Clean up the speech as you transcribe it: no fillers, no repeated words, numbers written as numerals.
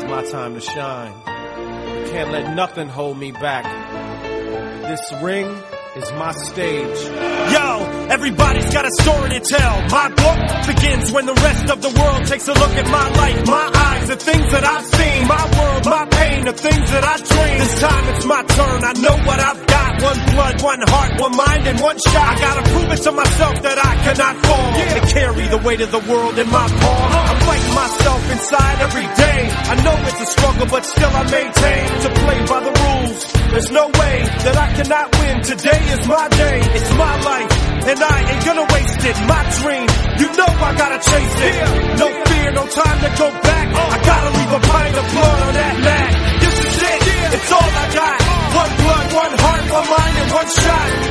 my time to shine. Can't let nothing hold me back. This ring is my stage. Yo, everybody's got a story to tell. My book begins when the rest of the world takes a look at my life. My eyes, the things that I've seen. My world, my pain, the things that I dream. This time it's my turn, I know what I've got. One blood, one heart, one mind, and one shot. I gotta prove it to myself that I cannot fall. To carry the weight of the world in my palm. I'm fighting myself inside every day. I know it's a struggle, but still I maintain to play by the rules. There's no way that I cannot win. Today is my day, it's my life, and I ain't gonna waste it. My dream, you know I gotta chase it. No fear, no time to go back. I gotta leave a pint of blood on that mat. This is it, it's all I got. One blood, one heart, one mind, and one shot.